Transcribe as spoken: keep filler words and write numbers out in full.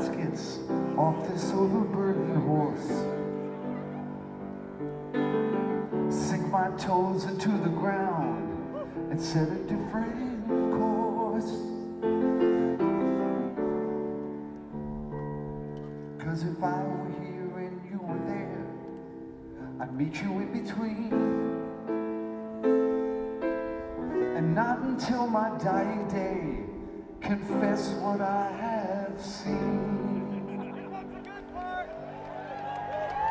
baskets off this overburdened horse. Sink my toes into the ground and set a different course. 'Cause if I were here and you were there, I'd meet you in between. And not until my dying day confess what I have seen.